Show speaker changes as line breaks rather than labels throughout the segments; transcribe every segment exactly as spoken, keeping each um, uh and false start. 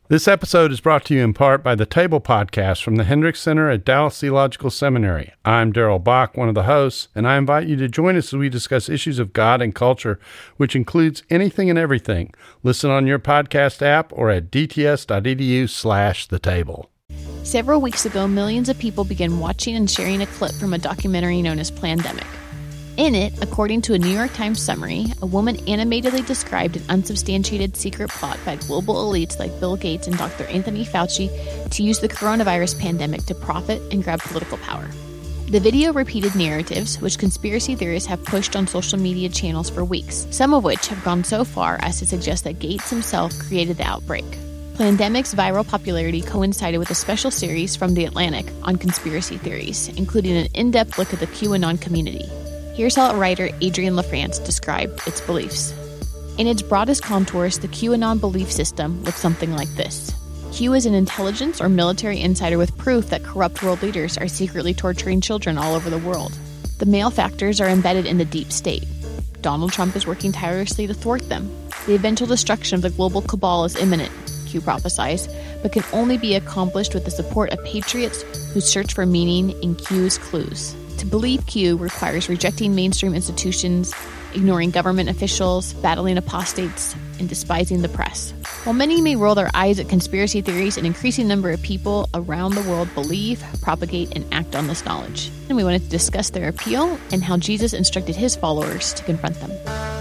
This episode is brought to you in part by the Table Podcast from the Hendricks Center at Dallas Theological Seminary. I'm Daryl Bach, one of the hosts, and I invite you to join us as we discuss issues of God and culture, which includes anything and everything. Listen on your podcast app or at dts.edu slash the table.
Several weeks ago, millions of people began watching and sharing a clip from a documentary known as Plandemic. In it, according to a New York Times summary, a woman animatedly described an unsubstantiated secret plot by global elites like Bill Gates and Doctor Anthony Fauci to use the coronavirus pandemic to profit and grab political power. The video repeated narratives which conspiracy theorists have pushed on social media channels for weeks, some of which have gone so far as to suggest that Gates himself created the outbreak. Plandemic's viral popularity coincided with a special series from The Atlantic on conspiracy theories, including an in-depth look at the QAnon community. Here's how writer Adrienne LaFrance described its beliefs. In its broadest contours, the QAnon belief system looks something like this. Q is an intelligence or military insider with proof that corrupt world leaders are secretly torturing children all over the world. The male factors are embedded in the deep state. Donald Trump is working tirelessly to thwart them. The eventual destruction of the global cabal is imminent, Q prophesies, but can only be accomplished with the support of patriots who search for meaning in Q's clues. To believe Q requires rejecting mainstream institutions, ignoring government officials, battling apostates, and despising the press. While many may roll their eyes at conspiracy theories, an increasing number of people around the world believe, propagate, and act on this knowledge. And we wanted to discuss their appeal and how Jesus instructed his followers to confront them.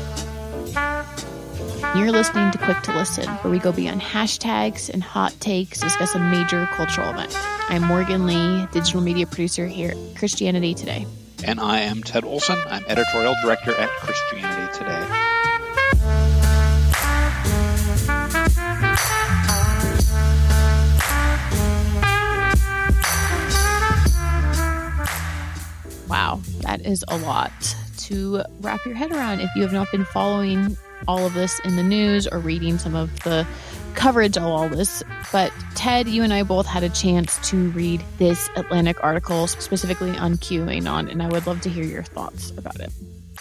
You're listening to Quick to Listen, where we go beyond hashtags and hot takes to discuss a major cultural event. I'm Morgan Lee, digital media producer here at Christianity Today.
And I am Ted Olson. I'm editorial director at Christianity Today.
Wow, that is a lot to wrap your head around if you have not been following all of this in the news or reading some of the coverage of all this. But Ted, you and I both had a chance to read this Atlantic article specifically on QAnon, and I would love to hear your thoughts about it.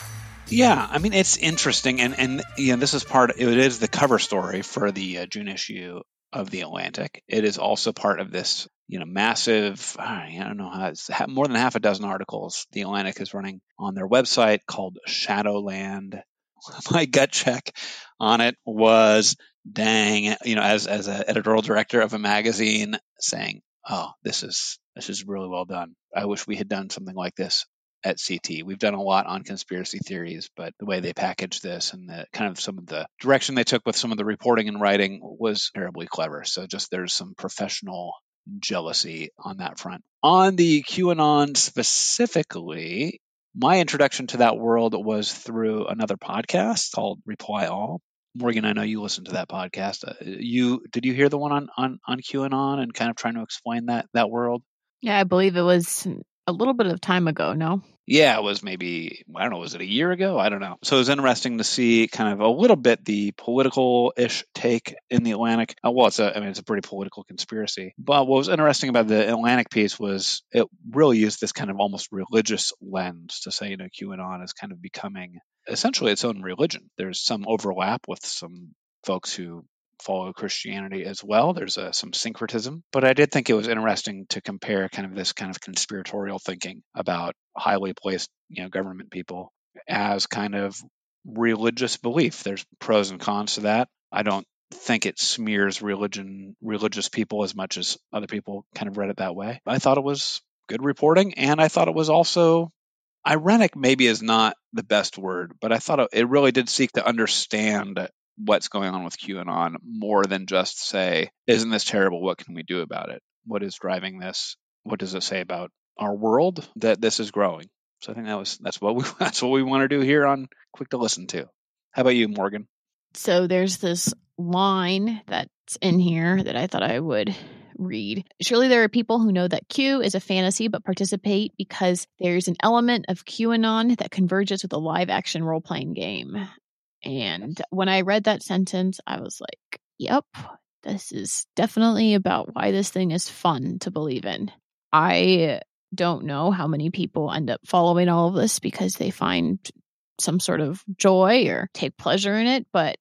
Yeah, I mean, it's interesting. And, and you know, this is part, it is the cover story for the uh, June issue of The Atlantic. It is also part of this, you know, massive, I don't know how it's more than half a dozen articles The Atlantic is running on their website called Shadowland. My gut check on it was, dang, you know, as as an editorial director of a magazine, saying, "Oh, this is this is really well done. I wish we had done something like this at C T. We've done a lot on conspiracy theories, but the way they packaged this and the kind of some of the direction they took with some of the reporting and writing was terribly clever. So just there's some professional jealousy on that front. On the QAnon specifically, my introduction to that world was through another podcast called Reply All. Morgan, I know you listened to that podcast. Uh, you did you hear the one on, on, on QAnon and kind of trying to explain that that world?
Yeah, I believe it was a little bit of time ago, no?
Yeah, it was maybe, I don't know, was it a year ago? I don't know. So it was interesting to see kind of a little bit the political-ish take in The Atlantic. Uh, well, it's a, I mean, it's a pretty political conspiracy. But what was interesting about the Atlantic piece was it really used this kind of almost religious lens to say, you know, QAnon is kind of becoming essentially its own religion. There's some overlap with some folks who follow Christianity as well. There's uh, some syncretism, but I did think it was interesting to compare kind of this kind of conspiratorial thinking about highly placed, you know, government people as kind of religious belief. There's pros and cons to that. I don't think it smears religion, religious people as much as other people kind of read it that way. I thought it was good reporting, and I thought it was also ironic. Maybe is not the best word, but I thought it really did seek to understand what's going on with QAnon more than just say, isn't this terrible? What can we do about it? What is driving this? What does it say about our world that this is growing? So I think that was that's what we that's what we want to do here on Quick to Listen to. How about you, Morgan?
So there's this line that's in here that I thought I would read. Surely there are people who know that Q is a fantasy but participate because there's an element of QAnon that converges with a live action role-playing game. And when I read that sentence, I was like, yep, this is definitely about why this thing is fun to believe in. I don't know how many people end up following all of this because they find some sort of joy or take pleasure in it, but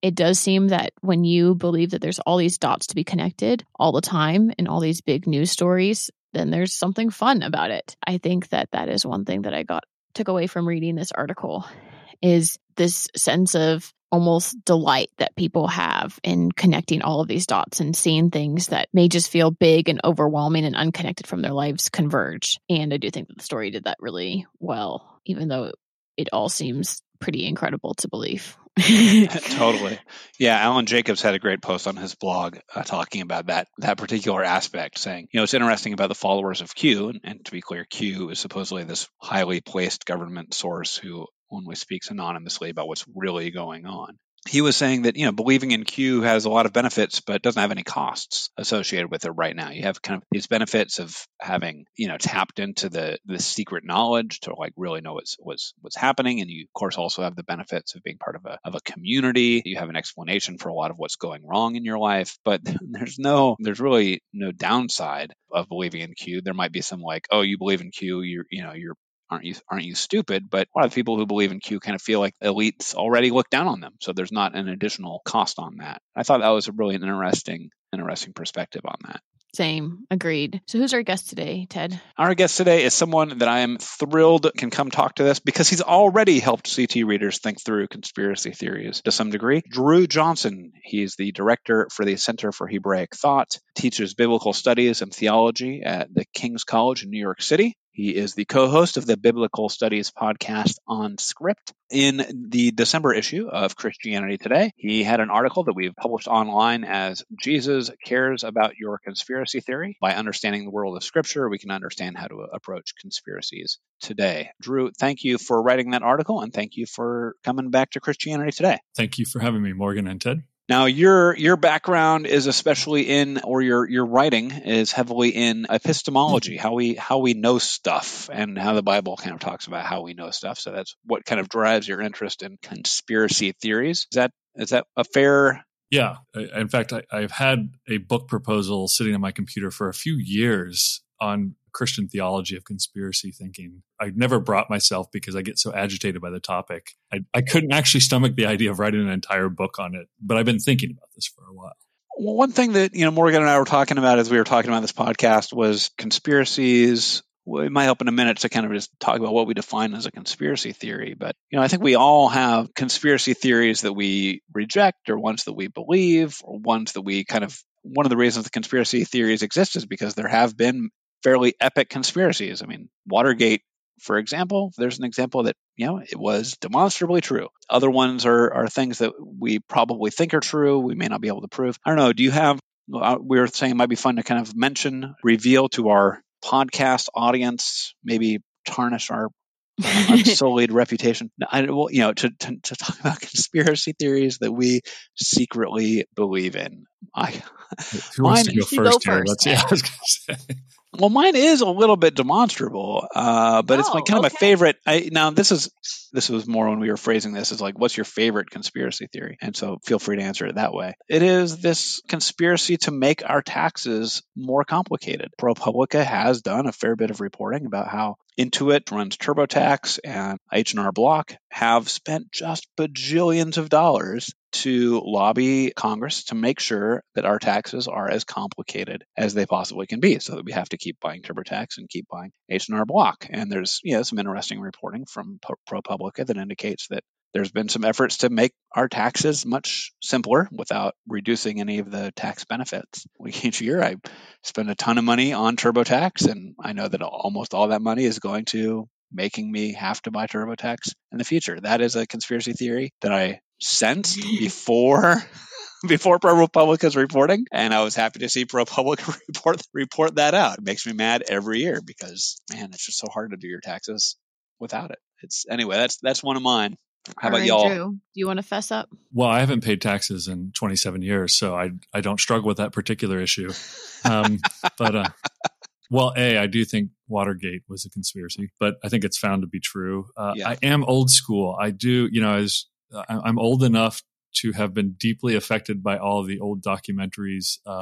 it does seem that when you believe that there's all these dots to be connected all the time in all these big news stories, then there's something fun about it. I think that that is one thing that I got took away from reading this article, is this sense of almost delight that people have in connecting all of these dots and seeing things that may just feel big and overwhelming and unconnected from their lives converge. And I do think that the story did that really well, even though it all seems pretty incredible to believe.
Totally. Yeah, Alan Jacobs had a great post on his blog uh, talking about that that particular aspect, saying, you know, it's interesting about the followers of Q, and, and to be clear, Q is supposedly this highly placed government source who only speaks anonymously about what's really going on. He was saying that, you know, believing in Q has a lot of benefits, but doesn't have any costs associated with it right now. You have kind of these benefits of having, you know, tapped into the the secret knowledge to like really know what's what's what's happening, and you of course also have the benefits of being part of a of a community. You have an explanation for a lot of what's going wrong in your life, but there's no there's really no downside of believing in Q. There might be some like, oh, you believe in Q, you're you know you're Aren't you aren't you stupid? But a lot of people who believe in Q kind of feel like elites already look down on them, so there's not an additional cost on that. I thought that was a really an interesting interesting perspective on that.
Same. Agreed. So who's our guest today, Ted?
Our guest today is someone that I am thrilled can come talk to this because he's already helped C T readers think through conspiracy theories to some degree. Drew Johnson, he's the director for the Center for Hebraic Thought, teaches biblical studies and theology at the King's College in New York City. He is the co-host of the Biblical Studies podcast On Script. In the December issue of Christianity Today, he had an article that we've published online as Jesus Cares About Your Conspiracy Theory. By understanding the world of Scripture, we can understand how to approach conspiracies today. Drew, thank you for writing that article, and thank you for coming back to Christianity Today.
Thank you for having me, Morgan and Ted.
Now, your your background is especially in, or your your writing is heavily in epistemology, how we how we know stuff, and how the Bible kind of talks about how we know stuff. So that's what kind of drives your interest in conspiracy theories. Is that is that a fair?
Yeah. In fact, I, I've had a book proposal sitting on my computer for a few years on Christian theology of conspiracy thinking. I never brought myself because I get so agitated by the topic. I, I couldn't actually stomach the idea of writing an entire book on it, but I've been thinking about this for a while.
Well, one thing that, you know, Morgan and I were talking about as we were talking about this podcast was conspiracies. We might help in a minute to kind of just talk about what we define as a conspiracy theory. But, you know, I think we all have conspiracy theories that we reject, or ones that we believe, or ones that we kind of, one of the reasons the conspiracy theories exist is because there have been fairly epic conspiracies. I mean, Watergate, for example, there's an example that, you know, it was demonstrably true. Other ones are, are things that we probably think are true. We may not be able to prove. I don't know. Do you have, we were saying it might be fun to kind of mention, reveal to our podcast audience, maybe tarnish our unsullied reputation. I, well, you know, to, to to talk about conspiracy theories that we secretly believe in. I,
Who wants to
mine,
go first
go
here?
first.
Let's, yeah, I was going to say.
Well, mine is a little bit demonstrable, uh, but
oh,
it's my, kind
okay.
of my favorite. I, now, this is this was more when we were phrasing this as like, what's your favorite conspiracy theory? And so feel free to answer it that way. It is this conspiracy to make our taxes more complicated. ProPublica has done a fair bit of reporting about how Intuit runs TurboTax and H and R Block have spent just bajillions of dollars to lobby Congress to make sure that our taxes are as complicated as they possibly can be, so that we have to keep buying TurboTax and keep buying H and R Block. And there's, you know, some interesting reporting from ProPublica that indicates that there's been some efforts to make our taxes much simpler without reducing any of the tax benefits. Each year I spend a ton of money on TurboTax, and I know that almost all that money is going to making me have to buy TurboTax in the future. That is a conspiracy theory that I sent before before ProPublica's reporting, and I was happy to see ProPublica report report that out. It makes me mad every year because, man, it's just so hard to do your taxes without it. It's anyway, that's that's one of mine. How
All
about
right,
y'all?
Drew, do you want to fess up?
Well, I haven't paid taxes in twenty-seven years, so I I don't struggle with that particular issue. Um, but uh, well, A, I do think Watergate was a conspiracy, but I think it's found to be true. Uh,
Yeah.
I am old school. I do, you know, as I'm old enough to have been deeply affected by all of the old documentaries um,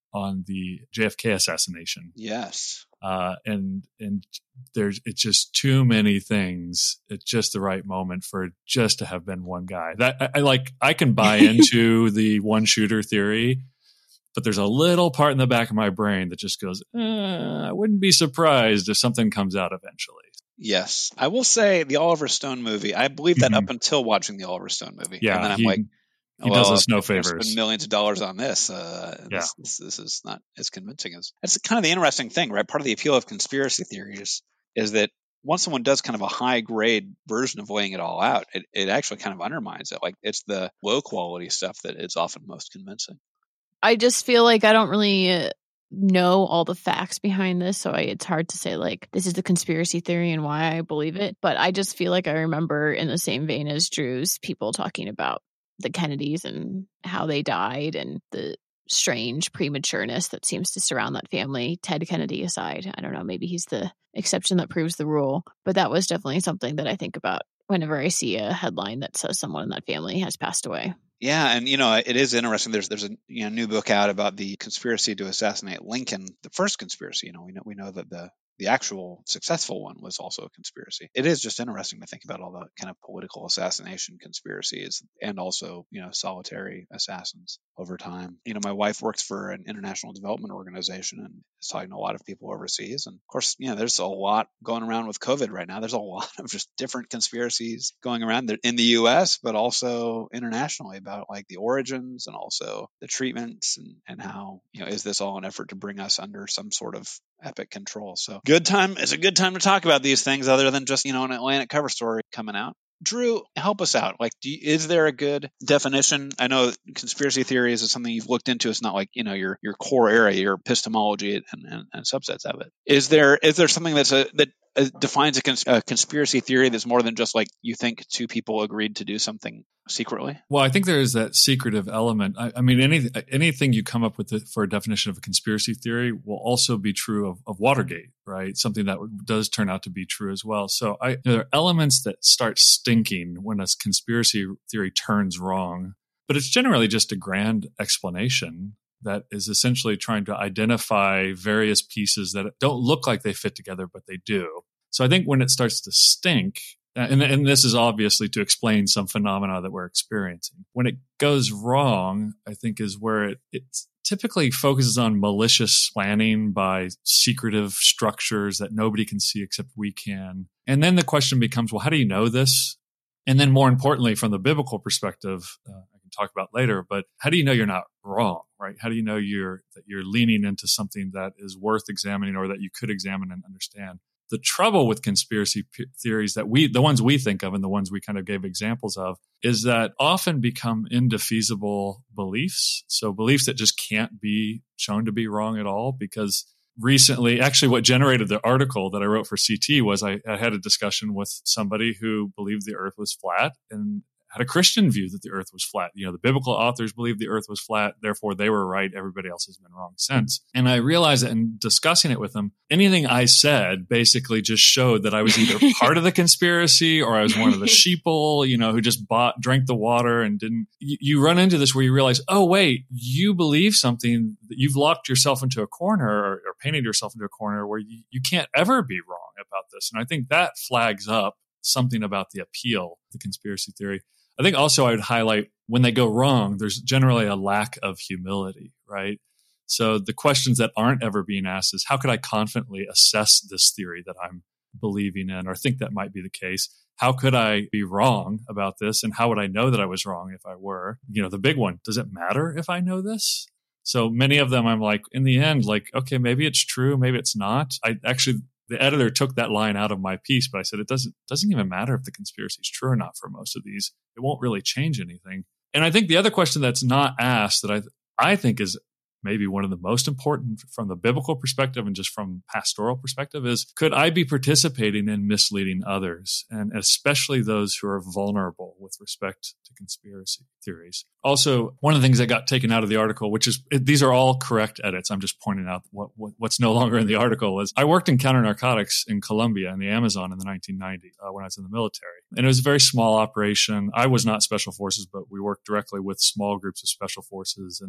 on the J F K assassination.
Yes.
Uh, and and there's it's just too many things at just the right moment for it just to have been one guy. That I, I like. I can buy into the one shooter theory, but there's a little part in the back of my brain that just goes, eh, I wouldn't be surprised if something comes out eventually.
Yes, I will say the Oliver Stone movie. I believe that
Mhm.
up until watching the Oliver Stone movie,
Yeah,
and then I'm
he,
like,
he
well,
does us no
if there's
favors.
been millions of dollars on this. Uh,
Yeah.
this, this, this is not as convincing as. That's kind of the interesting thing, right? Part of the appeal of conspiracy theories is that once someone does kind of a high grade version of laying it all out, it, it actually kind of undermines it. Like it's the low quality stuff that is often most convincing.
I just feel like I don't really uh, know all the facts behind this, so I, it's hard to say like this is the conspiracy theory and why I believe it. But I just feel like I remember in the same vein as Drew's, people talking about the Kennedys and how they died and the strange prematureness that seems to surround that family, Ted Kennedy aside. I don't know, maybe he's the exception that proves the rule, but that was definitely something that I think about whenever I see a headline that says someone in that family has passed away.
Yeah, and you know it is interesting. There's there's a you know, new book out about the conspiracy to assassinate Lincoln, the first conspiracy. You know, we know we know that the the actual successful one was also a conspiracy. It is just interesting to think about all the kind of political assassination conspiracies and also, you know, solitary assassins over time. You know, my wife works for an international development organization and is talking to a lot of people overseas. And of course, you know, there's a lot going around with COVID right now. There's a lot of just different conspiracies going around in the U S, but also internationally about like the origins and also the treatments and, and how, you know, is this all an effort to bring us under some sort of epic control? So good time. It's a good time to talk about these things other than just, you know, an Atlantic cover story coming out. Drew, help us out. Like, do you, is there a good definition? I know conspiracy theories is something you've looked into. It's not like, you know, your your core area, your epistemology and, and, and subsets of it. Is there is there something that's a that uh, defines a, cons- a conspiracy theory that's more than just like you think two people agreed to do something secretly?
Well, I think there is that secretive element. I, I mean, any, anything you come up with for a definition of a conspiracy theory will also be true of, of Watergate, right? Something that does turn out to be true as well. So I, there are elements that start stinking when a conspiracy theory turns wrong, but it's generally just a grand explanation that is essentially trying to identify various pieces that don't look like they fit together, but they do. So I think when it starts to stink, And, and this is obviously to explain some phenomena that we're experiencing. When it goes wrong, I think is where it, it typically focuses on malicious planning by secretive structures that nobody can see except we can. And then the question becomes, well, how do you know this? And then more importantly, from the biblical perspective, uh, I can talk about later, but how do you know you're not wrong, right? How do you know you're that you're leaning into something that is worth examining or that you could examine and understand? The trouble with conspiracy p- theories that we, the ones we think of and the ones we kind of gave examples of, is that often become indefeasible beliefs. So beliefs that just can't be shown to be wrong at all. Because recently, actually what generated the article that I wrote for C T was I, I had a discussion with somebody who believed the earth was flat and had a Christian view that the earth was flat. You know, the biblical authors believed the earth was flat, therefore they were right. Everybody else has been wrong since. And I realized that in discussing it with them, anything I said basically just showed that I was either part of the conspiracy or I was one of the sheeple, you know, who just bought, drank the water and didn't. You, you run into this where you realize, oh, wait, you believe something, that you've locked yourself into a corner or, or painted yourself into a corner where you, you can't ever be wrong about this. And I think that flags up something about the appeal of the conspiracy theory. I think also I would highlight when they go wrong, there's generally a lack of humility, right? So the questions that aren't ever being asked is, how could I confidently assess this theory that I'm believing in or think that might be the case? How could I be wrong about this? And how would I know that I was wrong if I were? You know, the big one, does it matter if I know this? So many of them, I'm like, in the end, like, okay, maybe it's true, maybe it's not. I actually... The editor took that line out of my piece, but I said, it doesn't doesn't even matter if the conspiracy is true or not for most of these. It won't really change anything. And I think the other question that's not asked that I I think is maybe one of the most important from the biblical perspective and just from pastoral perspective is, could I be participating in misleading others, and especially those who are vulnerable with respect to conspiracy theories? Also, one of the things that got taken out of the article, which is, these are all correct edits, I'm just pointing out what, what what's no longer in the article, was I worked in counter narcotics in Colombia in the Amazon in the nineteen nineties uh, when I was in the military. And it was a very small operation. I was not special forces, but we worked directly with small groups of special forces. And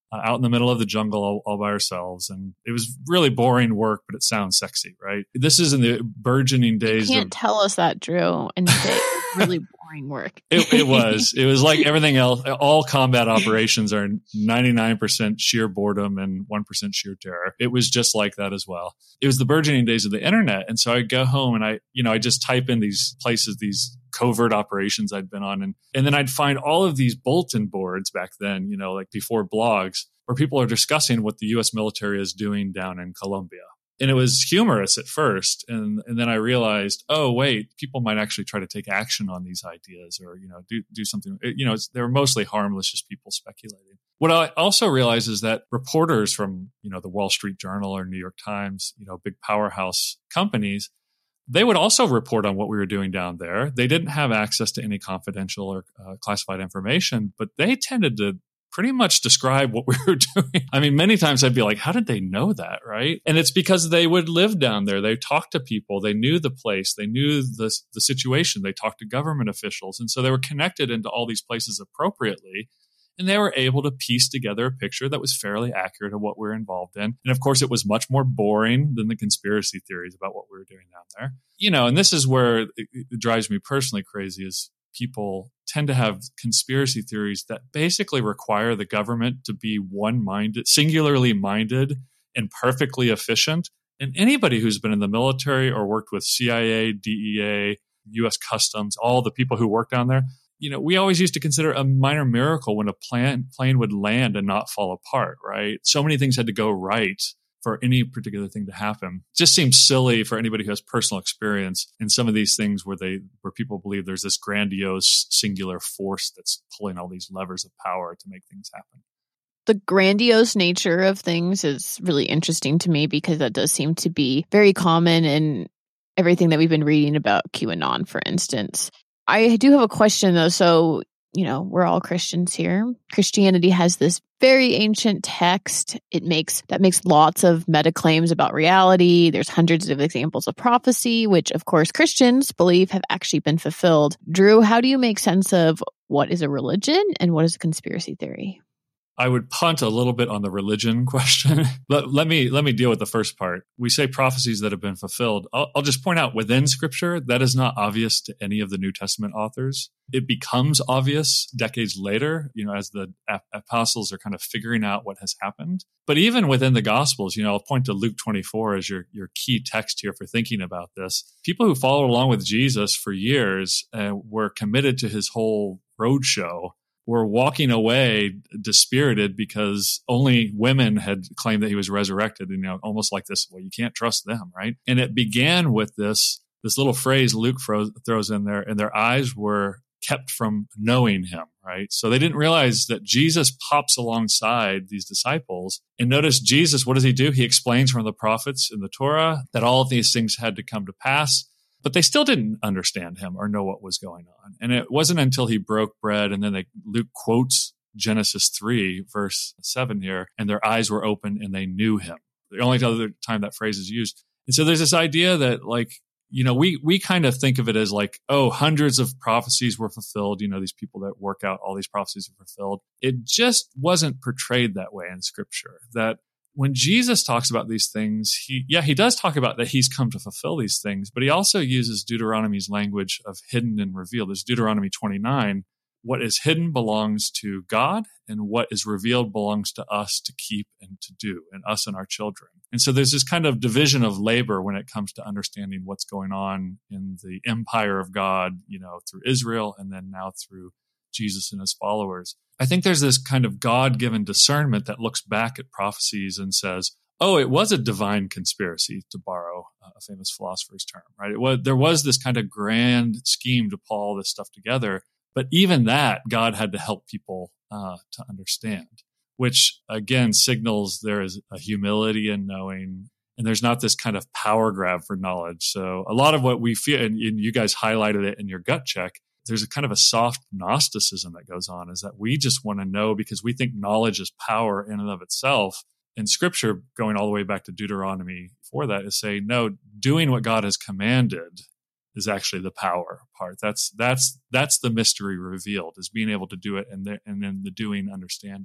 uh, out in the middle of the jungle all, all by ourselves. And it was really boring work, but it sounds sexy, right? This is in the burgeoning days.
You can't
of,
tell us that, Drew, and say it's really boring work.
it, it was. It was like everything else. All combat operations are ninety-nine percent sheer boredom and one percent sheer terror. It was just like that as well. It was the burgeoning days of the internet. And so I'd go home and I, you know, I just type in these places, these covert operations I'd been on. And, and then I'd find all of these bulletin boards back then, you know, like before blogs, where people are discussing what the U S military is doing down in Colombia. And it was humorous at first. And, and then I realized, oh, wait, people might actually try to take action on these ideas or, you know, do, do something. You know, it's, they were mostly harmless, just people speculating. What I also realized is that reporters from, you know, the Wall Street Journal or New York Times, you know, big powerhouse companies, they would also report on what we were doing down there. They didn't have access to any confidential or uh, classified information, but they tended to pretty much describe what we were doing. I mean, many times I'd be like, how did they know that, right? And it's because they would live down there. They talked to people. They knew the place. They knew the, the situation. They talked to government officials. And so they were connected into all these places appropriately. And they were able to piece together a picture that was fairly accurate of what we were involved in. And of course, it was much more boring than the conspiracy theories about what we were doing down there. You know, and this is where it, it drives me personally crazy is people tend to have conspiracy theories that basically require the government to be one-minded, singularly minded, and perfectly efficient. And anybody who's been in the military or worked with C I A, D E A, U S Customs, all the people who work down there, you know, we always used to consider a minor miracle when a plane, plane would land and not fall apart, right? So many things had to go right for any particular thing to happen. It just seems silly for anybody who has personal experience in some of these things where they, where people believe there's this grandiose singular force that's pulling all these levers of power to make things happen.
The grandiose nature of things is really interesting to me because that does seem to be very common in everything that we've been reading about QAnon, for instance. I do have a question though. So, you know, we're all Christians here. Christianity has this very ancient text. It makes, that makes lots of meta claims about reality. There's hundreds of examples of prophecy, which of course Christians believe have actually been fulfilled. Drew, how do you make sense of what is a religion and what is a conspiracy theory?
I would punt a little bit on the religion question. Let, let me let me deal with the first part. We say prophecies that have been fulfilled. I'll, I'll just point out within Scripture, that is not obvious to any of the New Testament authors. It becomes obvious decades later, you know, as the ap- apostles are kind of figuring out what has happened. But even within the Gospels, you know, I'll point to Luke twenty-four as your, your key text here for thinking about this. People who followed along with Jesus for years uh, were committed to his whole roadshow, were walking away dispirited because only women had claimed that he was resurrected, you know, almost like this, well, you can't trust them, right? And it began with this, this little phrase Luke fro- throws in there, and their eyes were kept from knowing him, right? So they didn't realize that Jesus pops alongside these disciples. And notice Jesus, what does he do? He explains from the prophets in the Torah that all of these things had to come to pass. But they still didn't understand him or know what was going on. And it wasn't until he broke bread, and then they, Luke quotes Genesis three, verse seven here, and their eyes were open and they knew him. The only other time that phrase is used. And so there's this idea that, like, you know, we we kind of think of it as like, oh, hundreds of prophecies were fulfilled. You know, these people that work out all these prophecies are fulfilled. It just wasn't portrayed that way in Scripture. That when Jesus talks about these things, he, yeah, he does talk about that he's come to fulfill these things, but he also uses Deuteronomy's language of hidden and revealed. There's Deuteronomy twenty-nine. What is hidden belongs to God, and what is revealed belongs to us to keep and to do, and us and our children. And so there's this kind of division of labor when it comes to understanding what's going on in the empire of God, you know, through Israel, and then now through Jesus and his followers. I think there's this kind of God-given discernment that looks back at prophecies and says, oh, it was a divine conspiracy, to borrow a famous philosopher's term, right? It was, there was this kind of grand scheme to pull all this stuff together. But even that, God had to help people uh, to understand, which again signals there is a humility in knowing, and there's not this kind of power grab for knowledge. So a lot of what we feel, and you guys highlighted it in your gut check, there's a kind of a soft Gnosticism that goes on, is that we just want to know because we think knowledge is power in and of itself. And Scripture, going all the way back to Deuteronomy for that, is saying, no, doing what God has commanded is actually the power part. That's that's that's the mystery revealed, is being able to do it, and the, and then the doing understanding.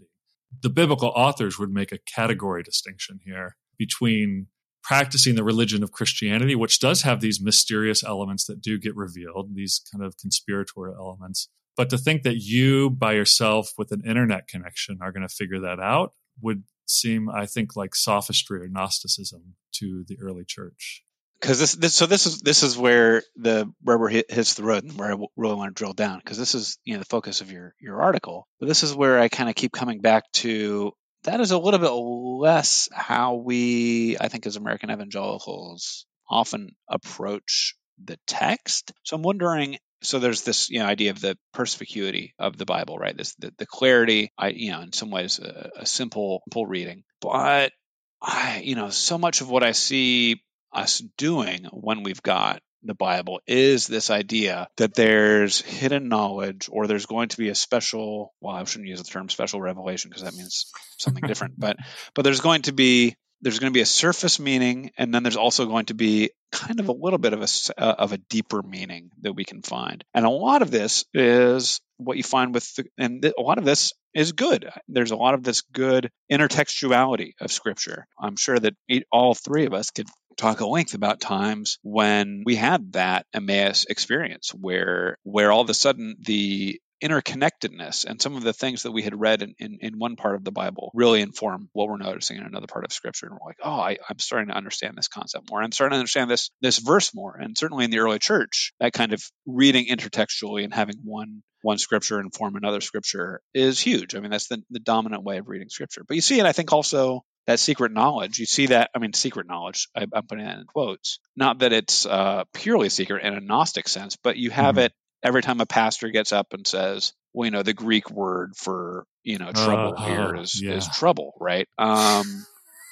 the biblical authors would make a category distinction here between practicing the religion of Christianity, which does have these mysterious elements that do get revealed, these kind of conspiratorial elements. But to think that you by yourself with an internet connection are going to figure that out would seem, I think, like sophistry or Gnosticism to the early church.
Because this, this, so this is this is where the rubber hit, hits the road, and where I w- really want to drill down. Because this is, you know, the focus of your your article. But this is where I kind of keep coming back to. That is a little bit less how we, I think, as American evangelicals often approach the text. So I'm wondering. So there's this, you know, idea of the perspicuity of the Bible, right? This the, the clarity. I, you know, in some ways, a, a simple, simple reading. But I, you know, so much of what I see us doing when we've got the Bible is this idea that there's hidden knowledge, or there's going to be a special, well, I shouldn't use the term special revelation because that means something different, but but there's going to be there's going to be a surface meaning, and then there's also going to be kind of a little bit of a uh, of a deeper meaning that we can find. And a lot of this is what you find with the, and th- a lot of this is good. There's a lot of this good intertextuality of Scripture. I'm sure that all three of us could talk at length about times when we had that Emmaus experience where where all of a sudden the interconnectedness and some of the things that we had read in, in, in one part of the Bible really inform what we're noticing in another part of Scripture. And we're like, oh, I, I'm starting to understand this concept more. I'm starting to understand this this verse more. And certainly in the early church, that kind of reading intertextually and having one one Scripture inform another Scripture is huge. I mean, that's the, the dominant way of reading Scripture. But you see it, I think, also that secret knowledge. You see that, I mean, secret knowledge, I, I'm putting that in quotes. Not that it's uh, purely secret in a Gnostic sense, but you have mm-hmm. it every time a pastor gets up and says, well, you know, the Greek word for, you know, trouble uh, here is, yeah. is trouble, right? Um,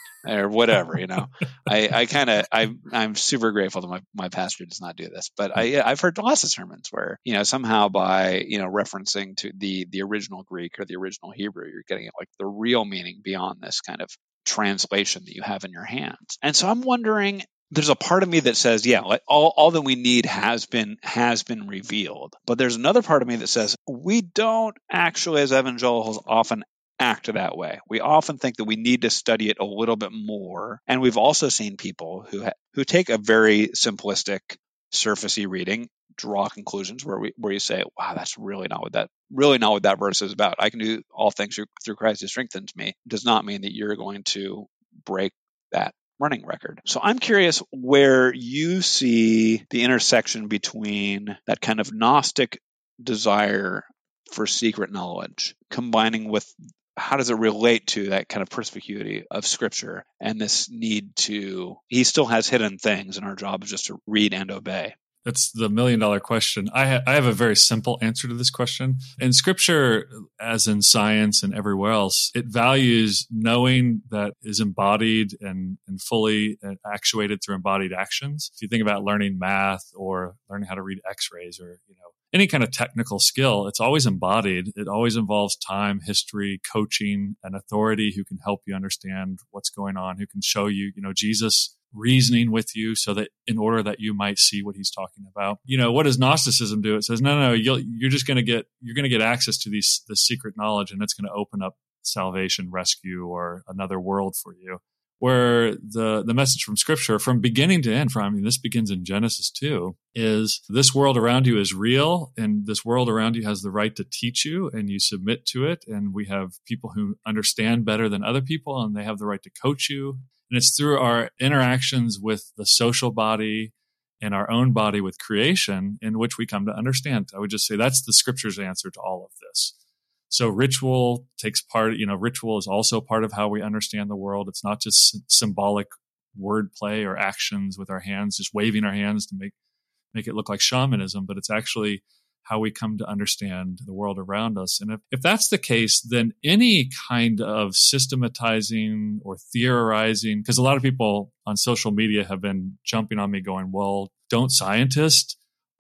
or whatever, you know. I, I kind of, I'm super grateful that my, my pastor does not do this, but I, I've heard lots of sermons where, you know, somehow by, you know, referencing to the, the original Greek or the original Hebrew, you're getting like the real meaning beyond this kind of translation that you have in your hands. And so I'm wondering, there's a part of me that says, yeah, like all, all that we need has been has been revealed. But there's another part of me that says we don't actually, as evangelicals, often act that way. We often think that we need to study it a little bit more. And we've also seen people who ha- who take a very simplistic, surfacey reading, draw conclusions where we where you say, wow, that's really not what that really not what that verse is about. I can do all things through, through Christ who strengthens me. It does not mean that you're going to break that running record. So I'm curious where you see the intersection between that kind of Gnostic desire for secret knowledge combining with how does it relate to that kind of perspicuity of Scripture and this need to, he still has hidden things and our job is just to read and obey.
That's the million dollar question. I, ha- I have a very simple answer to this question. In Scripture, as in science and everywhere else, it values knowing that is embodied and, and fully actuated through embodied actions. If you think about learning math or learning how to read x-rays or, you know, any kind of technical skill, it's always embodied. It always involves time, history, coaching, an authority who can help you understand what's going on, who can show you, you know, Jesus reasoning with you so that in order that you might see what he's talking about. You know, what does Gnosticism do? It says, no, no, you'll, you're just going to get, you're going to get access to these, this secret knowledge, and it's going to open up salvation, rescue, or another world for you. Where the, the message from Scripture, from beginning to end, from, I mean, this begins in Genesis two, is this world around you is real, and this world around you has the right to teach you, and you submit to it. And we have people who understand better than other people, and they have the right to coach you. And it's through our interactions with the social body and our own body with creation in which we come to understand. I would just say that's the Scripture's answer to all of this. So ritual takes part, you know, ritual is also part of how we understand the world. It's not just symbolic wordplay or actions with our hands, just waving our hands to make, make it look like shamanism, but it's actually how we come to understand the world around us. And if, if that's the case, then any kind of systematizing or theorizing, because a lot of people on social media have been jumping on me going, well, don't scientists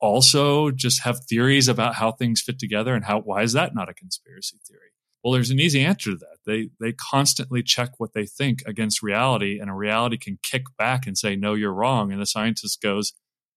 also just have theories about how things fit together, and how, why is that not a conspiracy theory? Well, there's an easy answer to that. They they constantly check what they think against reality, and a reality can kick back and say, no, you're wrong. And the scientist goes,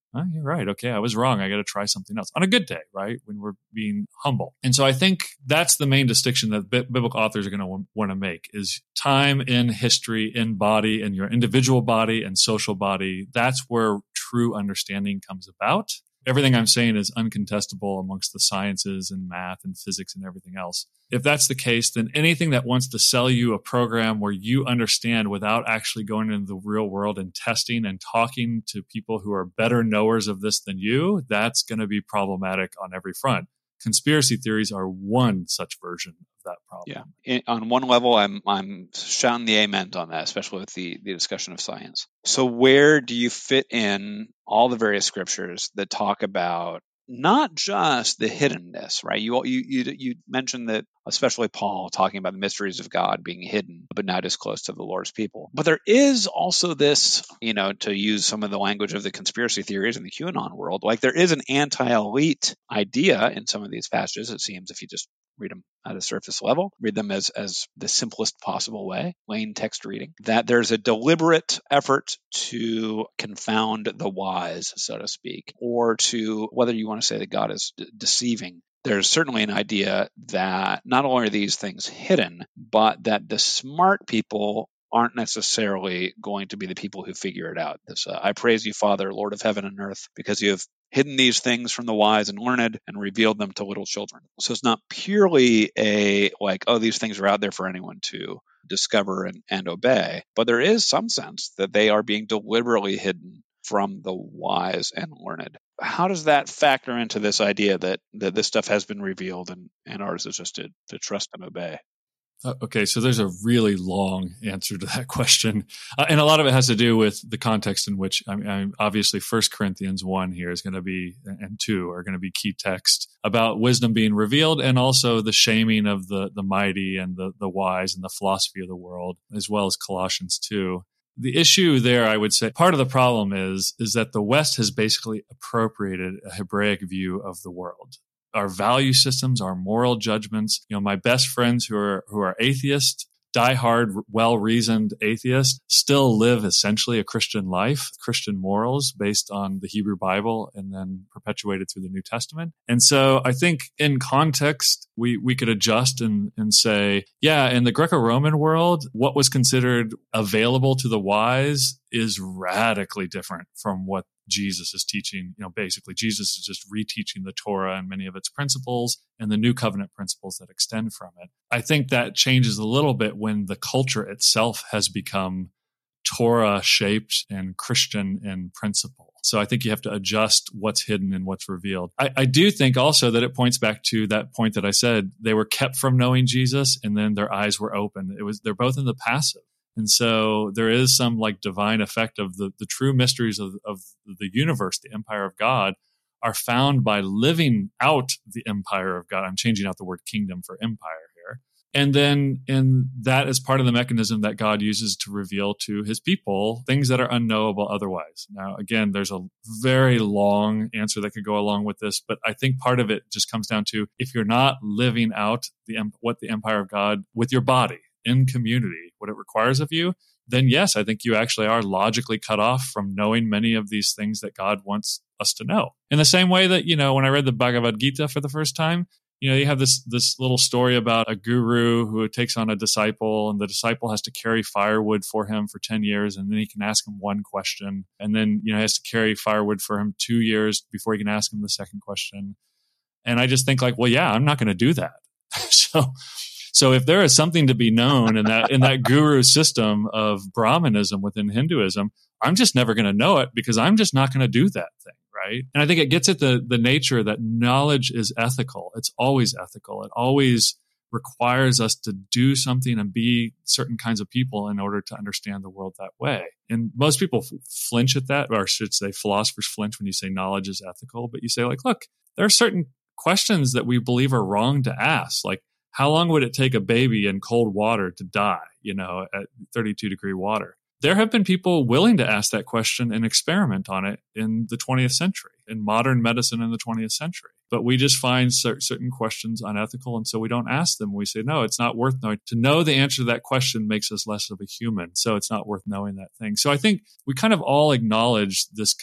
oh, you're right. Okay, I was wrong. I got to try something else on a good day, right? When we're being humble. And so I think that's the main distinction that bi- biblical authors are going to w- want to make is time in history, in body, in your individual body and social body. That's where true understanding comes about. Everything I'm saying is uncontestable amongst the sciences and math and physics and everything else. If that's the case, then anything that wants to sell you a program where you understand without actually going into the real world and testing and talking to people who are better knowers of this than you, that's going to be problematic on every front. Conspiracy theories are one such version of that problem.
Yeah. In, on one level, I'm I'm shouting the amen on that, especially with the, the discussion of science. So where do you fit in all the various scriptures that talk about not just the hiddenness, right? You you you, you mentioned that, especially Paul talking about the mysteries of God being hidden, but not as close to the Lord's people. But there is also this, you know, to use some of the language of the conspiracy theories in the QAnon world, like there is an anti-elite idea in some of these passages, it seems, if you just read them at a surface level, read them as, as the simplest possible way, plain text reading, that there's a deliberate effort to confound the wise, so to speak, or to, whether you want to say that God is de- deceiving. There's certainly an idea that not only are these things hidden, but that the smart people aren't necessarily going to be the people who figure it out. This, uh, I praise you, Father, Lord of heaven and earth, because you have hidden these things from the wise and learned and revealed them to little children. So it's not purely a like, oh, these things are out there for anyone to discover and, and obey, but there is some sense that they are being deliberately hidden from the wise and learned. How does that factor into this idea that, that this stuff has been revealed and, and ours is just to, to trust and obey?
Uh, okay, so there's a really long answer to that question. Uh, and a lot of it has to do with the context in which, I mean, I mean obviously, First Corinthians one here is going to be, and two are going to be key text about wisdom being revealed and also the shaming of the, the mighty and the, the wise and the philosophy of the world, as well as Colossians two. The issue there, I would say, part of the problem is, is that the West has basically appropriated a Hebraic view of the world. Our value systems, our moral judgments. You know, my best friends who are who are atheists, diehard, well-reasoned atheists, still live essentially a Christian life, Christian morals based on the Hebrew Bible and then perpetuated through the New Testament. And so I think in context, we we could adjust and, and say, yeah, in the Greco-Roman world, what was considered available to the wise is radically different from what Jesus is teaching. You know, basically, Jesus is just reteaching the Torah and many of its principles and the new covenant principles that extend from it. I think that changes a little bit when the culture itself has become Torah shaped and Christian in principle. So I think you have to adjust what's hidden and what's revealed. I, I do think also that it points back to that point that I said, they were kept from knowing Jesus and then their eyes were open. It was, they're both in the passive. And so there is some like divine effect of the, the true mysteries of, of the universe, the empire of God, are found by living out the empire of God. I'm changing out the word kingdom for empire here. And then, and that is part of the mechanism that God uses to reveal to his people things that are unknowable otherwise. Now, again, there's a very long answer that could go along with this, but I think part of it just comes down to if you're not living out the what the empire of God with your body, in community, what it requires of you, then yes, I think you actually are logically cut off from knowing many of these things that God wants us to know. In the same way that, you know, when I read the Bhagavad Gita for the first time, you know, you have this this little story about a guru who takes on a disciple, and the disciple has to carry firewood for him for ten years, and then he can ask him one question. And then, you know, he has to carry firewood for him two years before he can ask him the second question. And I just think like, well, yeah, I'm not going to do that. so So if there is something to be known in that in that guru system of Brahmanism within Hinduism, I'm just never going to know it because I'm just not going to do that thing, right? And I think it gets at the the nature that knowledge is ethical. It's always ethical. It always requires us to do something and be certain kinds of people in order to understand the world that way. And most people flinch at that, or I should say philosophers flinch when you say knowledge is ethical, but you say like, look, there are certain questions that we believe are wrong to ask, like, how long would it take a baby in cold water to die, you know, at thirty-two degree water? There have been people willing to ask that question and experiment on it in the twentieth century, in modern medicine in the twentieth century. But we just find certain questions unethical, and so we don't ask them. We say, no, it's not worth knowing. To know the answer to that question makes us less of a human, so it's not worth knowing that thing. So I think we kind of all acknowledge this kind of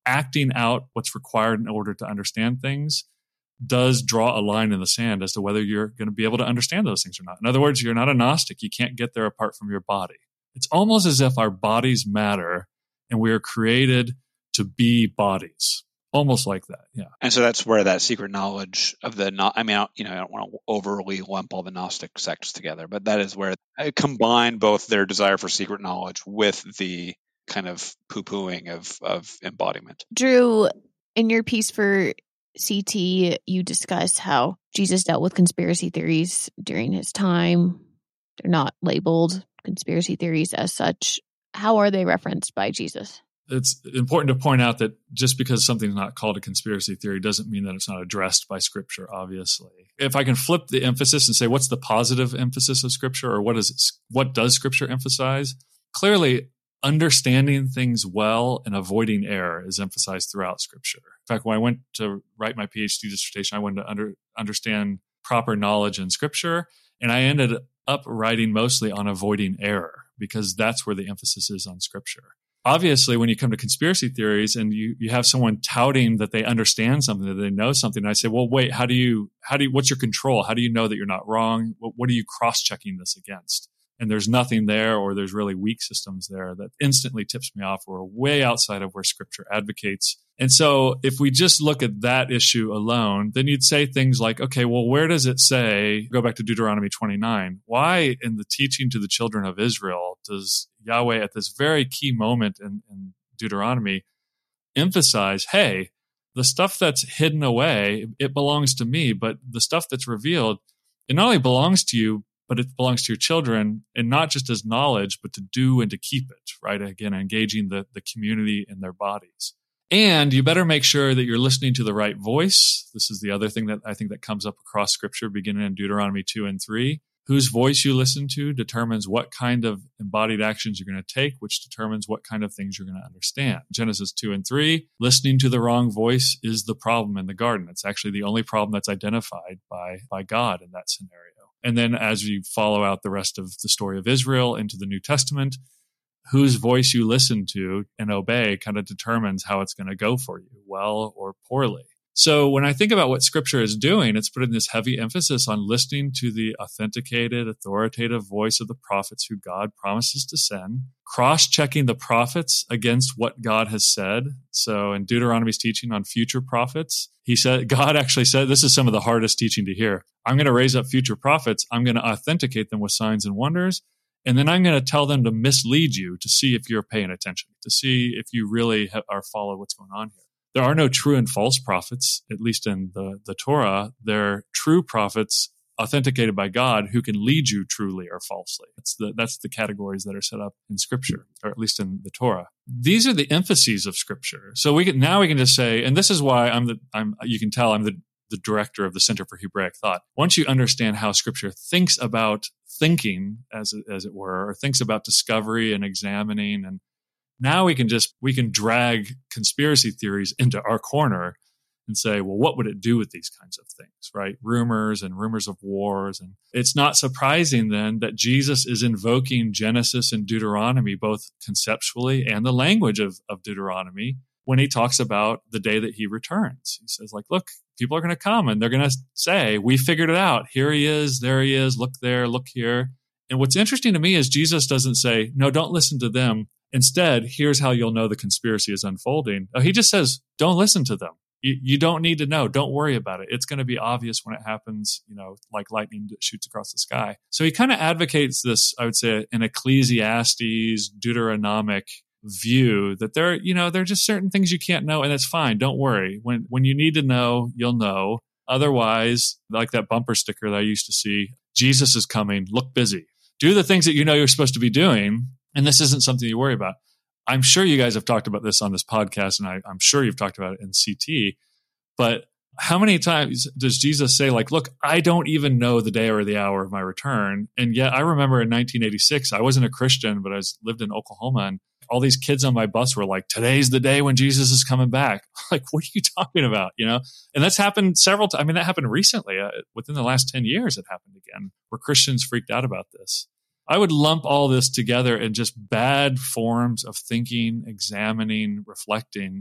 acting out what's required in order to understand things does draw a line in the sand as to whether you're going to be able to understand those things or not. In other words, you're not a Gnostic. You can't get there apart from your body. It's almost as if our bodies matter and we are created to be bodies. Almost like that, yeah.
And so that's where that secret knowledge of the, I mean, I, you know, I don't want to overly lump all the Gnostic sects together, but that is where I combine both their desire for secret knowledge with the kind of poo-pooing of, of embodiment.
Drew, in your piece for C T, you discuss how Jesus dealt with conspiracy theories during his time. They're not labeled conspiracy theories as such. How are they referenced by Jesus?
It's important to point out that just because something's not called a conspiracy theory doesn't mean that it's not addressed by Scripture, obviously. If I can flip the emphasis and say, what's the positive emphasis of Scripture, or what is it, what does Scripture emphasize? Clearly, understanding things well and avoiding error is emphasized throughout Scripture. In fact, when I went to write my PhD dissertation, I wanted to under, understand proper knowledge in Scripture, and I ended up writing mostly on avoiding error because that's where the emphasis is on Scripture. Obviously, when you come to conspiracy theories and you, you have someone touting that they understand something, that they know something, and I say, well, wait, how do you, how do you, what's your control? How do you know that you're not wrong? What, what are you cross-checking this against? And there's nothing there, or there's really weak systems there, that instantly tips me off. We're way outside of where Scripture advocates. And so if we just look at that issue alone, then you'd say things like, okay, well, where does it say, go back to Deuteronomy twenty-nine, why in the teaching to the children of Israel does Yahweh at this very key moment in, in Deuteronomy emphasize, hey, the stuff that's hidden away, it belongs to me, but the stuff that's revealed, it not only belongs to you, but it belongs to your children, and not just as knowledge, but to do and to keep it, right? Again, engaging the, the community in their bodies. And you better make sure that you're listening to the right voice. This is the other thing that I think that comes up across Scripture, beginning in Deuteronomy two and three. Whose voice you listen to determines what kind of embodied actions you're going to take, which determines what kind of things you're going to understand. Genesis two and three, listening to the wrong voice is the problem in the garden. It's actually the only problem that's identified by, by God in that scenario. And then as you follow out the rest of the story of Israel into the New Testament, whose voice you listen to and obey kind of determines how it's going to go for you, well or poorly. So when I think about what Scripture is doing, it's putting this heavy emphasis on listening to the authenticated, authoritative voice of the prophets who God promises to send, cross-checking the prophets against what God has said. So in Deuteronomy's teaching on future prophets, he said, God actually said, this is some of the hardest teaching to hear. I'm going to raise up future prophets. I'm going to authenticate them with signs and wonders. And then I'm going to tell them to mislead you to see if you're paying attention, to see if you really ha- are following what's going on here. There are no true and false prophets, at least in the, the Torah. They're true prophets authenticated by God who can lead you truly or falsely. That's the, that's the categories that are set up in Scripture, or at least in the Torah. These are the emphases of Scripture. So we can, now we can just say, and this is why I'm the, I'm, you can tell I'm the, the director of the Center for Hebraic Thought. Once you understand how Scripture thinks about thinking, as, as it were, or thinks about discovery and examining, and now we can just, we can drag conspiracy theories into our corner and say, well, what would it do with these kinds of things, right? Rumors and rumors of wars. And it's not surprising then that Jesus is invoking Genesis and Deuteronomy, both conceptually and the language of, of Deuteronomy, when he talks about the day that he returns. He says, like, look, people are going to come and they're going to say, we figured it out. Here he is, there he is, look there, look here. And what's interesting to me is Jesus doesn't say, no, don't listen to them. Instead, here's how you'll know the conspiracy is unfolding. He just says, don't listen to them. You, you don't need to know. Don't worry about it. It's going to be obvious when it happens, you know, like lightning that shoots across the sky. So he kind of advocates this, I would say, an Ecclesiastes, Deuteronomic view that there, you know, there are just certain things you can't know, and that's fine. Don't worry. When when you need to know, you'll know. Otherwise, like that bumper sticker that I used to see, Jesus is coming. Look busy. Do the things that you know you're supposed to be doing. And this isn't something you worry about. I'm sure you guys have talked about this on this podcast, and I, I'm sure you've talked about it in C T. But how many times does Jesus say, like, look, I don't even know the day or the hour of my return? And yet I remember in nineteen eighty-six, I wasn't a Christian, but I was, lived in Oklahoma, and all these kids on my bus were like, today's the day when Jesus is coming back. Like, what are you talking about? You know, and that's happened several times. I mean, that happened recently. Uh, within the last ten years, it happened again, where Christians freaked out about this. I would lump all this together in just bad forms of thinking, examining, reflecting,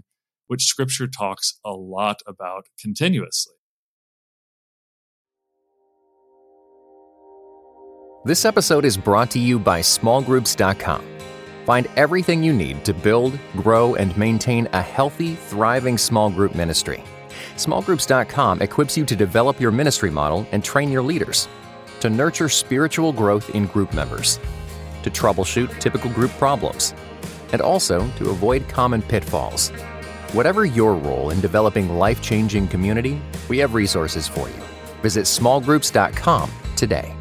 which Scripture talks a lot about continuously.
This episode is brought to you by small groups dot com. Find everything you need to build, grow, and maintain a healthy, thriving small group ministry. small groups dot com equips you to develop your ministry model and train your leaders, to nurture spiritual growth in group members, to troubleshoot typical group problems, and also to avoid common pitfalls. Whatever your role in developing life-changing community, we have resources for you. Visit small groups dot com today.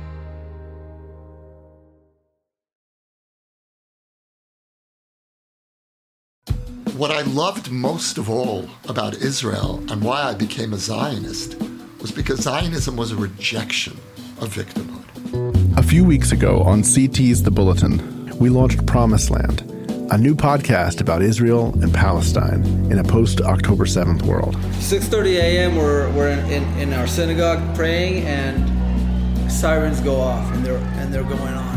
What I loved most of all about Israel and why I became a Zionist was because Zionism was a rejection of victimhood.
A few weeks ago on C T's The Bulletin, we launched Promised Land, a new podcast about Israel and Palestine in a post-October seventh world.
six thirty a.m. we're, we're in, in, in our synagogue praying, and sirens go off, and they're, and they're going on.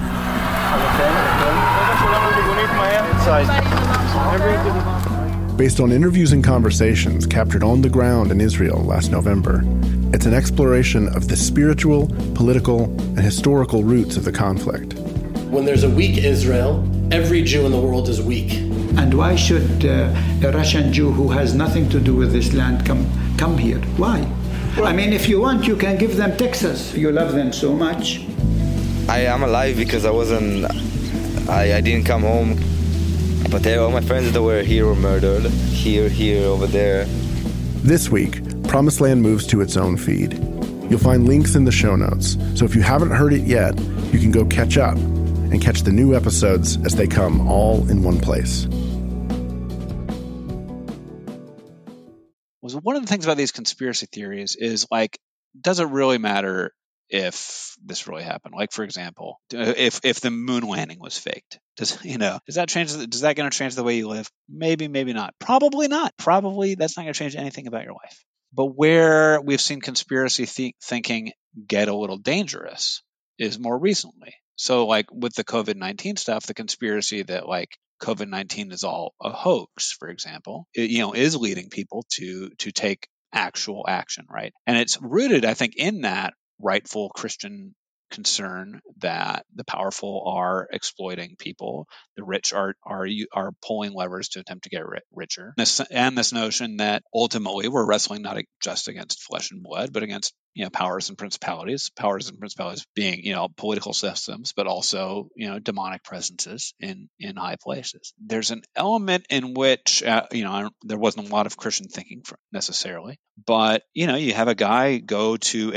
Based on interviews and conversations captured on the ground in Israel last November, it's an exploration of the spiritual, political, and historical roots of the conflict.
When there's a weak Israel, every Jew in the world is weak.
And why should uh, a Russian Jew who has nothing to do with this land come come here? Why? I mean, if you want, you can give them Texas. You love them so much.
I am alive because I wasn't, I, I didn't come home. But they, all my friends that were here were murdered. Here, here, over there.
This week, Promised Land moves to its own feed. You'll find links in the show notes, so if you haven't heard it yet, you can go catch up and catch the new episodes as they come all in one place.
Was one of the things about these conspiracy theories is, like, does it really matter if this really happened? Like, for example, if if the moon landing was faked, does you know does that change? Does that going to change the way you live? Maybe, maybe not. Probably not. Probably that's not going to change anything about your life. But where we've seen conspiracy th- thinking get a little dangerous is more recently. So, like with the COVID nineteen stuff, the conspiracy that like COVID nineteen is all a hoax, for example, it, you know, is leading people to to take actual action, right? And it's rooted, I think, in that rightful Christian concern that the powerful are exploiting people, the rich are are are pulling levers to attempt to get richer, this, and this notion that ultimately we're wrestling not just against flesh and blood, but against you know powers and principalities, powers and principalities being you know political systems, but also you know demonic presences in in high places. There's an element in which uh, you know I don't, there wasn't a lot of Christian thinking for, necessarily, but you know you have a guy go to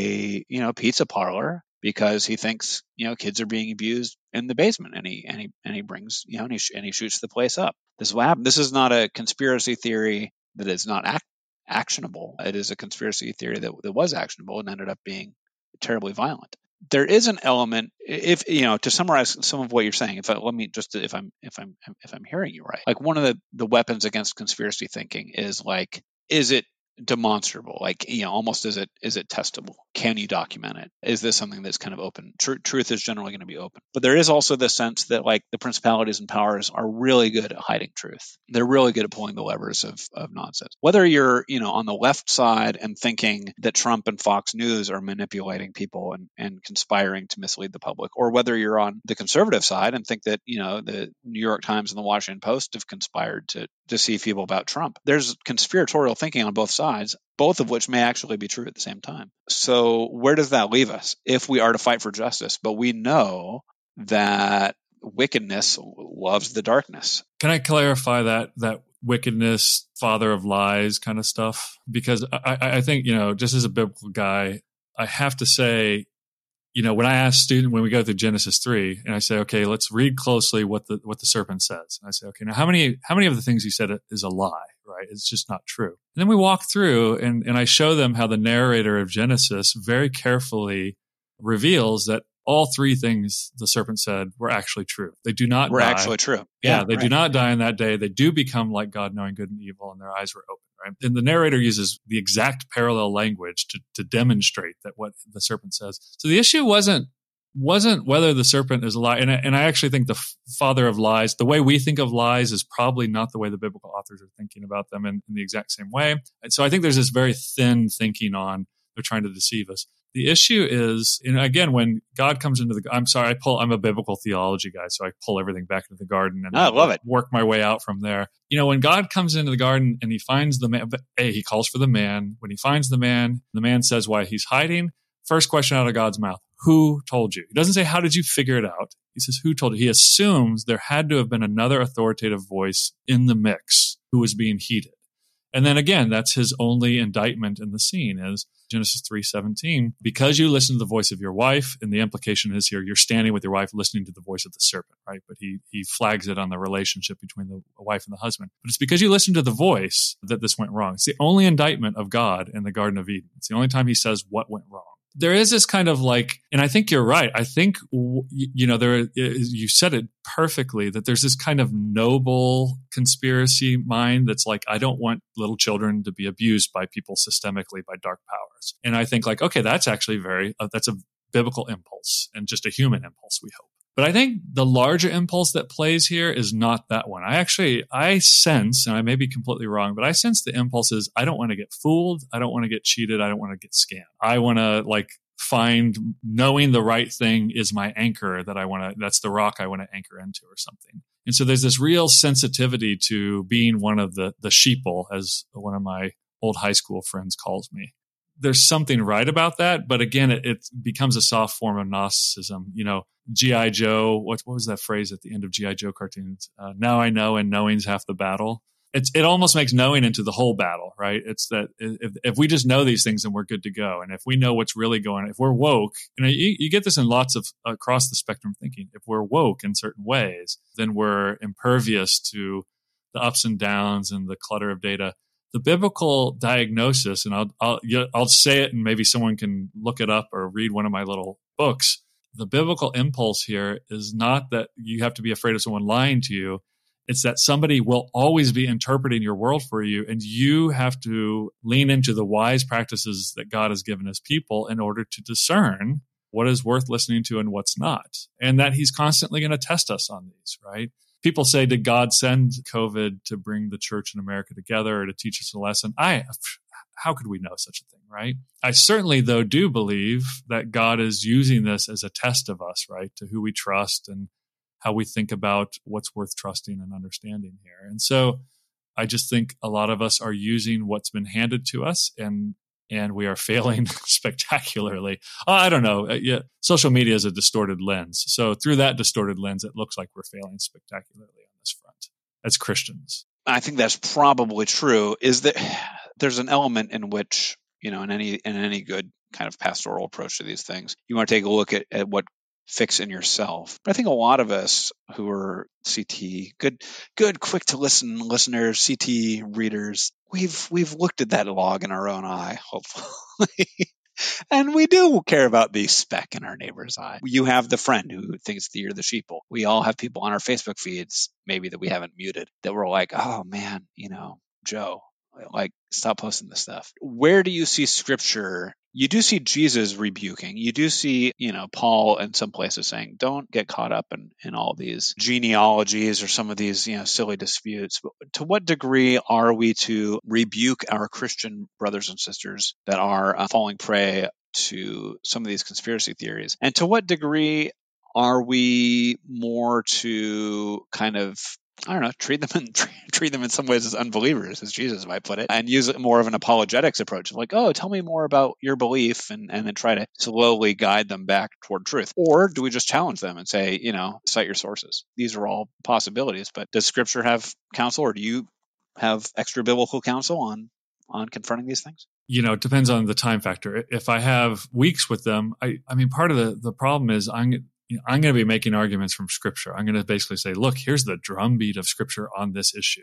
a you know pizza parlor because he thinks you know kids are being abused in the basement, and he and he and he brings you know and he, sh- and he shoots the place up. This is what happened. This is not a conspiracy theory that is not act- actionable. It is a conspiracy theory that, that was actionable and ended up being terribly violent. There is an element, if you know, to summarize some of what you're saying. If I, let me just, if I'm if I'm if I'm hearing you right, like one of the the weapons against conspiracy thinking is like, is it demonstrable? Like, you know, almost is it is it testable? Can you document it? Is this something that's kind of open? Tr- truth is generally going to be open. But there is also the sense that like the principalities and powers are really good at hiding truth. They're really good at pulling the levers of, of nonsense. Whether you're, you know, on the left side and thinking that Trump and Fox News are manipulating people and, and conspiring to mislead the public, or whether you're on the conservative side and think that, you know, the New York Times and the Washington Post have conspired to deceive people about Trump. There's conspiratorial thinking on both sides, both of which may actually be true at the same time. So where does that leave us if we are to fight for justice? But we know that wickedness loves the darkness.
Can I clarify that that wickedness, father of lies kind of stuff? Because I, I think, you know, just as a biblical guy, I have to say, you know, when I ask students, when we go through Genesis three, and I say, okay, let's read closely what the what the serpent says. And I say, okay, now how many how many of the things he said is a lie, right? It's just not true. And then we walk through, and, and I show them how the narrator of Genesis very carefully reveals that all three things the serpent said were actually true. They do not
Were
die.
actually true.
Yeah,
Yeah,
they
right.
do not die in that day. They do become like God, knowing good and evil, and their eyes were open. Right? And the narrator uses the exact parallel language to, to demonstrate that what the serpent says. So the issue wasn't wasn't whether the serpent is a lie. And I, and I actually think the f- father of lies, the way we think of lies is probably not the way the biblical authors are thinking about them in, in the exact same way. And so I think there's this very thin thinking on they're trying to deceive us. The issue is, you know, again, when God comes into the, I'm sorry, I pull, I'm a biblical theology guy, so I pull everything back into the garden and
I love it.
Work my way out from there. You know, when God comes into the garden and he finds the man, A, he calls for the man. When he finds the man, the man says why he's hiding. First question out of God's mouth, who told you? He doesn't say, how did you figure it out? He says, who told you? He assumes there had to have been another authoritative voice in the mix who was being heeded. And then again, that's his only indictment in the scene is Genesis three seventeen. Because you listen to the voice of your wife, and the implication is here, you're standing with your wife listening to the voice of the serpent, right? But he he flags it on the relationship between the wife and the husband. But it's because you listened to the voice that this went wrong. It's the only indictment of God in the Garden of Eden. It's the only time he says what went wrong. There is this kind of like, and I think you're right. I think, you know, there is, you said it perfectly, that there's this kind of noble conspiracy mind that's like, I don't want little children to be abused by people systemically by dark powers. And I think like, okay, that's actually very, uh, that's a biblical impulse and just a human impulse, we hope. But I think the larger impulse that plays here is not that one. I actually, I sense, and I may be completely wrong, but I sense the impulse is I don't want to get fooled. I don't want to get cheated. I don't want to get scammed. I want to like find knowing the right thing is my anchor that I want to, that's the rock I want to anchor into or something. And so there's this real sensitivity to being one of the, the sheeple, as one of my old high school friends calls me. There's something right about that, but again, it, it becomes a soft form of Gnosticism. You know, G I. Joe, what, what was that phrase at the end of G I. Joe cartoons? Uh, now I know, and knowing's half the battle. It's, it almost makes knowing into the whole battle, right? It's that if, if we just know these things, then we're good to go. And if we know what's really going on, if we're woke, you know, you, you get this in lots of across the spectrum thinking. If we're woke in certain ways, then we're impervious to the ups and downs and the clutter of data. The biblical diagnosis, and I'll, I'll, I'll say it and maybe someone can look it up or read one of my little books. The biblical impulse here is not that you have to be afraid of someone lying to you. It's that somebody will always be interpreting your world for you, and you have to lean into the wise practices that God has given his people in order to discern what is worth listening to and what's not. And that he's constantly going to test us on these, right? People say, did God send COVID to bring the church in America together or to teach us a lesson? I, how could we know such a thing, right? I certainly, though, do believe that God is using this as a test of us, right? To who we trust and how we think about what's worth trusting and understanding here. And so I just think a lot of us are using what's been handed to us and and we are failing spectacularly. Oh, I don't know. Yeah, social media is a distorted lens. So through that distorted lens, it looks like we're failing spectacularly on this front as Christians.
I think that's probably true. Is that there's an element in which, you know, in any in any good kind of pastoral approach to these things, you want to take a look at, at what fix in yourself. But I think a lot of us who are C T, good, good, quick to listen listeners, C T readers, we've we've looked at that log in our own eye, hopefully. And we do care about the speck in our neighbor's eye. You have the friend who thinks that you're the sheeple. We all have people on our Facebook feeds, maybe that we haven't muted, that we're like, oh man, you know, Joe, like, stop posting this stuff. Where do you see scripture? You do see Jesus rebuking. You do see, you know, Paul in some places saying, don't get caught up in, in all these genealogies or some of these, you know, silly disputes. But to what degree are we to rebuke our Christian brothers and sisters that are uh, falling prey to some of these conspiracy theories? And to what degree are we more to kind of, I don't know, treat them in treat them in some ways as unbelievers, as Jesus might put it, and use more of an apologetics approach of like, oh, tell me more about your belief, and, and then try to slowly guide them back toward truth. Or do we just challenge them and say, you know, cite your sources? These are all possibilities, but does Scripture have counsel, or do you have extra biblical counsel on on confronting these things?
You know, it depends on the time factor. If I have weeks with them, I, I mean, part of the, the problem is I'm I'm going to be making arguments from Scripture. I'm going to basically say, look, here's the drumbeat of Scripture on this issue.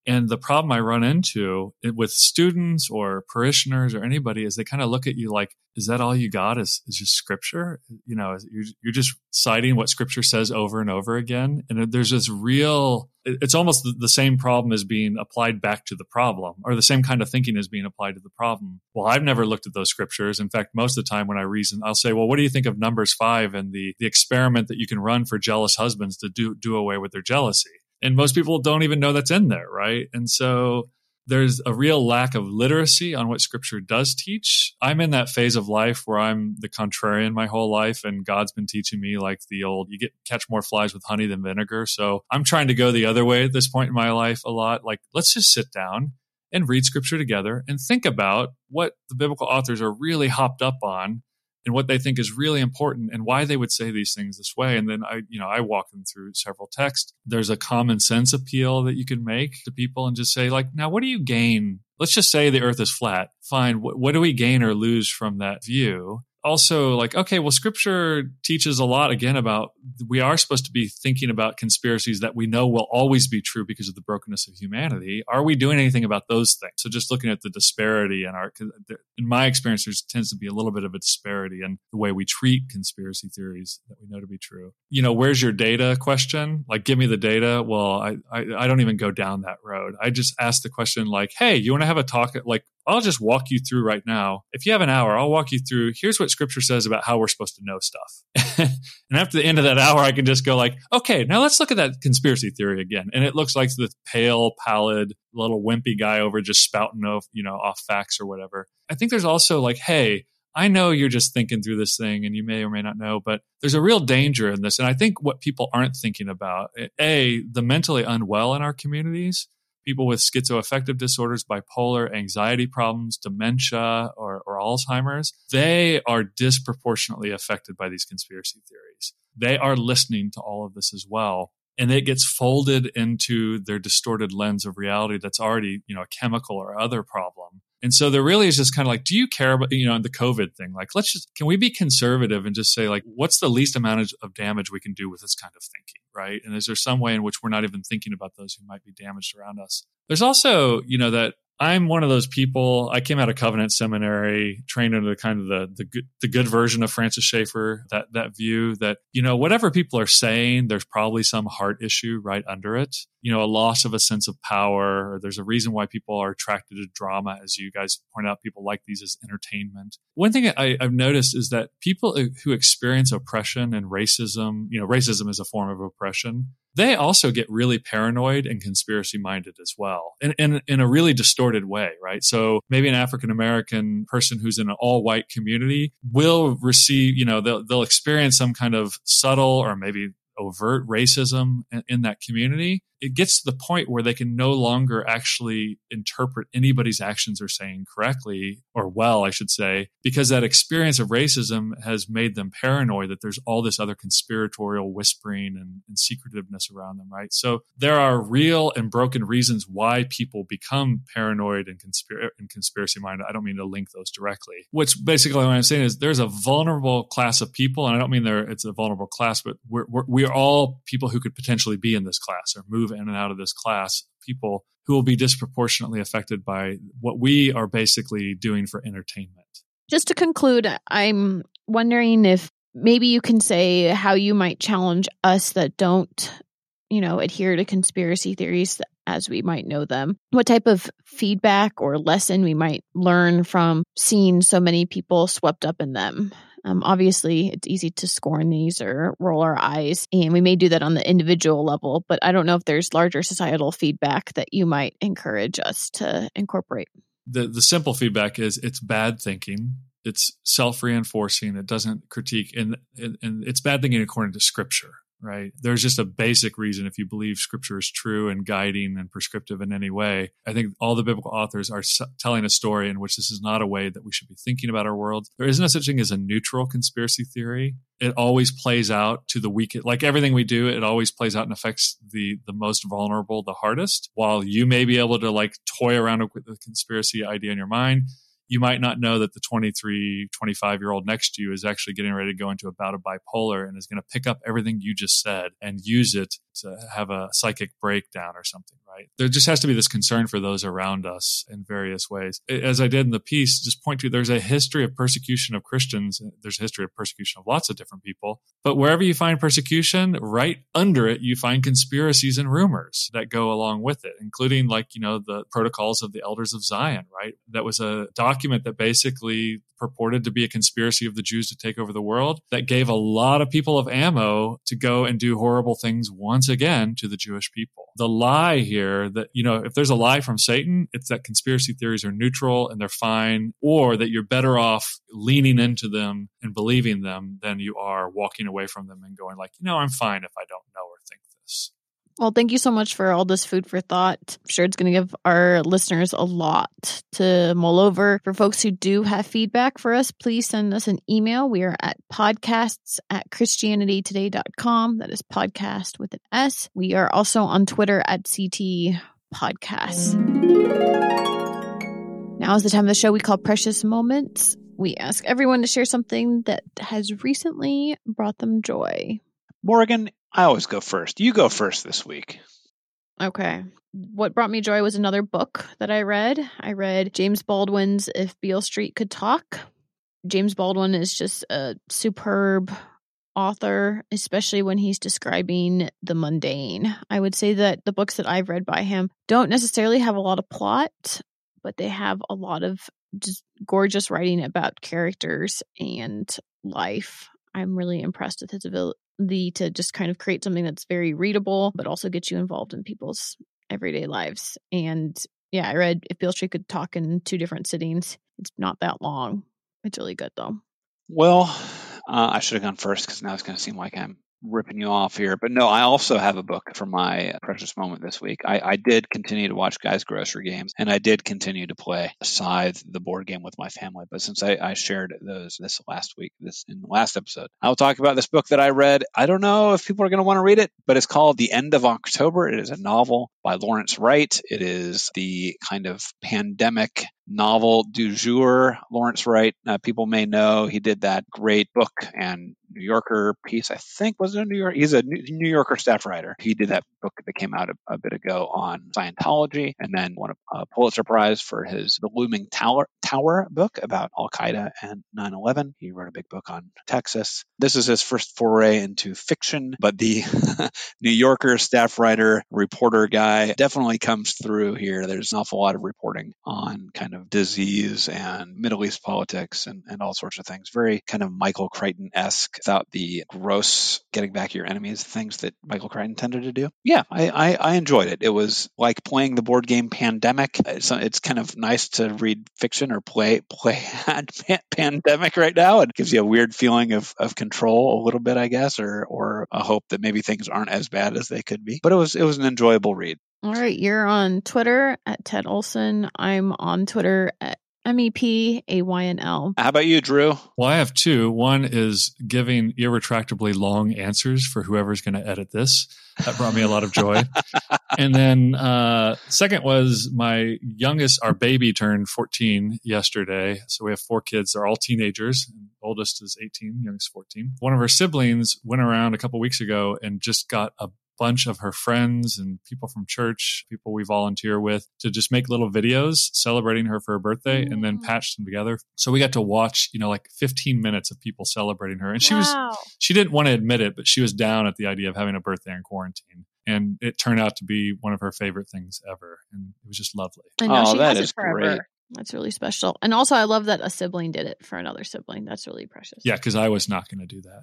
And the problem I run into with students or parishioners or anybody is they kind of look at you like, is that all you got is, is just scripture? You know, you're, you're just citing what scripture says over and over again. And there's this real, it's almost the same problem as being applied back to the problem, or the same kind of thinking as being applied to the problem. Well, I've never looked at those scriptures. In fact, most of the time when I reason, I'll say, well, what do you think of Numbers five and the, the experiment that you can run for jealous husbands to do, do away with their jealousy? And most people don't even know that's in there, right? And so there's a real lack of literacy on what scripture does teach. I'm in that phase of life where I'm the contrarian my whole life, and God's been teaching me like the old, you get catch more flies with honey than vinegar. So I'm trying to go the other way at this point in my life a lot. Like, let's just sit down and read scripture together and think about what the biblical authors are really hopped up on and what they think is really important and why they would say these things this way. And then I, you know, I walk them through several texts. There's a common sense appeal that you can make to people and just say, like, now what do you gain? Let's just say the earth is flat. Fine. What, what do we gain or lose from that view? Also, like, okay, well, scripture teaches a lot again about we are supposed to be thinking about conspiracies that we know will always be true because of the brokenness of humanity. Are we doing anything about those things? So just looking at the disparity in our, in my experience, there tends to be a little bit of a disparity in the way we treat conspiracy theories that we know to be true. You know, where's your data question? Like, give me the data. Well, I, I, I don't even go down that road. I just ask the question like, hey, you want to have a talk? Like, I'll just walk you through right now. If you have an hour, I'll walk you through. Here's what scripture says about how we're supposed to know stuff. And after the end of that hour, I can just go like, okay, now let's look at that conspiracy theory again. And it looks like the pale, pallid, little wimpy guy over just spouting off, you know, off facts or whatever. I think there's also like, hey, I know you're just thinking through this thing and you may or may not know, but there's a real danger in this. And I think what people aren't thinking about, A, the mentally unwell in our communities, people with schizoaffective disorders, bipolar, anxiety problems, dementia, or, or Alzheimer's, they are disproportionately affected by these conspiracy theories. They are listening to all of this as well. And it gets folded into their distorted lens of reality that's already, you know, a chemical or other problem. And so there really is just kind of like, do you care about, you know, the COVID thing? Like, let's just, can we be conservative and just say, like, what's the least amount of, of damage we can do with this kind of thinking, right? And is there some way in which we're not even thinking about those who might be damaged around us? There's also, you know, that I'm one of those people. I came out of Covenant Seminary, trained under the kind of the the good, the good version of Francis Schaeffer. That that view that, you know, whatever people are saying, there's probably some heart issue right under it. You know, a loss of a sense of power. Or there's a reason why people are attracted to drama, as you guys point out. People like these as entertainment. One thing I, I've noticed is that people who experience oppression and racism, you know, racism is a form of oppression. They also get really paranoid and conspiracy minded as well, in, in, in a really distorted way, right? So maybe an African-American person who's in an all-white community will receive, you know, they'll, they'll experience some kind of subtle or maybe overt racism in, in that community. It gets to the point where they can no longer actually interpret anybody's actions or saying correctly, or well, I should say, because that experience of racism has made them paranoid that there's all this other conspiratorial whispering and, and secretiveness around them, right? So there are real and broken reasons why people become paranoid and, conspir- and conspiracy-minded. I don't mean to link those directly. What's basically what I'm saying is there's a vulnerable class of people, and I don't mean there it's a vulnerable class, but we're, we're, we are all people who could potentially be in this class or move in and out of this class, people who will be disproportionately affected by what we are basically doing for entertainment.
Just to conclude, I'm wondering if maybe you can say how you might challenge us that don't, you know, adhere to conspiracy theories as we might know them. What type of feedback or lesson we might learn from seeing so many people swept up in them. Um, obviously, it's easy to scorn these or roll our eyes, and we may do that on the individual level, but I don't know if there's larger societal feedback that you might encourage us to incorporate.
The the simple feedback is it's bad thinking. It's self-reinforcing. It doesn't critique, and, and, and it's bad thinking according to Scripture. Right. There's just a basic reason if you believe Scripture is true and guiding and prescriptive in any way. I think all the biblical authors are s- telling a story in which this is not a way that we should be thinking about our world. There is no such thing as a neutral conspiracy theory. It always plays out to the weakest. Like everything we do, it always plays out and affects the the most vulnerable the hardest. While you may be able to like toy around with the conspiracy idea in your mind, you might not know that the twenty-three, twenty-five-year-old next to you is actually getting ready to go into a bout of bipolar and is going to pick up everything you just said and use it to have a psychic breakdown or something, right? right? There just has to be this concern for those around us in various ways. As I did in the piece, just point to, there's a history of persecution of Christians. There's a history of persecution of lots of different people. But wherever you find persecution, right under it, you find conspiracies and rumors that go along with it, including like, you know, the Protocols of the Elders of Zion, right? That was a document that basically purported to be a conspiracy of the Jews to take over the world that gave a lot of people of ammo to go and do horrible things once again to the Jewish people. The lie here that, you know, if there's a lie from Satan, it's that conspiracy theories are neutral and they're fine, or that you're better off leaning into them and believing them than you are walking away from them and going like, you know, I'm fine if I don't know or think this.
Well, thank you so much for all this food for thought. I'm sure it's going to give our listeners a lot to mull over. For folks who do have feedback for us, please send us an email. We are at podcasts at christianity today dot com. That is podcast with an S. We are also on Twitter at C T Podcasts. Now is the time of the show we call Precious Moments. We ask everyone to share something that has recently brought them joy.
Morgan, I always go first. You go first this week.
Okay. What brought me joy was another book that I read. I read James Baldwin's If Beale Street Could Talk. James Baldwin is just a superb author, especially when he's describing the mundane. I would say that the books that I've read by him don't necessarily have a lot of plot, but they have a lot of just gorgeous writing about characters and life. I'm really impressed with his ability to just kind of create something that's very readable, but also get you involved in people's everyday lives. And yeah, I read If Beale Street Could Talk in two different sittings. It's not that long. It's really good though.
Well, uh, I should have gone first because now it's going to seem like I'm ripping you off here. But no, I also have a book for my precious moment this week. I, I did continue to watch Guys Grocery Games, and I did continue to play Scythe, the board game, with my family. But since I, I shared those this last week, this in the last episode, I'll talk about this book that I read. I don't know if people are going to want to read it, but it's called The End of October. It is a novel by Lawrence Wright. It is the kind of pandemic novel du jour. Lawrence Wright, uh, people may know, he did that great book and New Yorker piece, I think, was it a New York? He's a New Yorker staff writer. He did that book that came out a, a bit ago on Scientology, and then won a, a Pulitzer Prize for his The Looming Tower, Tower book about Al-Qaeda and nine eleven. He wrote a big book on Texas. This is his first foray into fiction, but the New Yorker staff writer, reporter guy definitely comes through here. There's an awful lot of reporting on kind of disease and Middle East politics and, and all sorts of things. Very kind of Michael Crichton-esque, without the gross getting back your enemies things that Michael Crichton tended to do. Yeah, I, I, I enjoyed it. It was like playing the board game Pandemic. It's, it's kind of nice to read fiction or play play Pandemic right now. It gives you a weird feeling of, of control a little bit, I guess, or or a hope that maybe things aren't as bad as they could be. But it was it was an enjoyable read.
All right, you're on Twitter at Ted Olson. I'm on Twitter at M E P A Y N L.
How about you, Drew?
Well, I have two. One is giving irretractably long answers for whoever's going to edit this. That brought me a lot of joy. And then uh, second was my youngest, our baby turned fourteen yesterday. So we have four kids. They're all teenagers. Oldest is eighteen, youngest fourteen. One of her siblings went around a couple weeks ago and just got a bunch of her friends and people from church, people we volunteer with, to just make little videos celebrating her for her birthday mm. and then patch them together. So we got to watch, you know, like fifteen minutes of people celebrating her. And she wow. was, she didn't want to admit it, but she was down at the idea of having a birthday in quarantine. And it turned out to be one of her favorite things ever. And it was just lovely.
I know,
oh,
she
that
has
is
it forever.
Great.
That's really special. And also, I love that a sibling did it for another sibling. That's really precious.
Yeah, because I was not going to do that.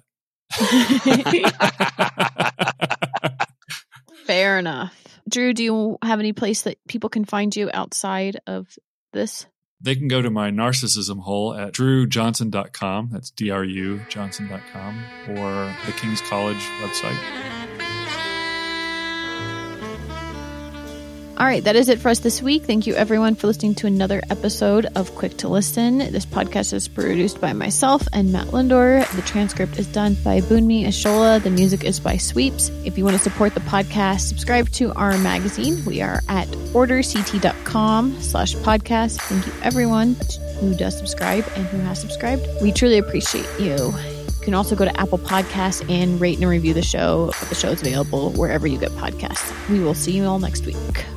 Fair enough. Drew, do you have any place that people can find you outside of this?
They can go to my narcissism hole at drew johnson dot com. That's D R U johnson dot com, or the King's College website.
All right, that is it for us this week. Thank you, everyone, for listening to another episode of Quick to Listen. This podcast is produced by myself and Matt Lindor. The transcript is done by Bunmi Ashola. The music is by Sweeps. If you want to support the podcast, subscribe to our magazine. We are at orderct.com slash podcast. Thank you, everyone who does subscribe and who has subscribed. We truly appreciate you. You can also go to Apple Podcasts and rate and review the show. The show is available wherever you get podcasts. We will see you all next week.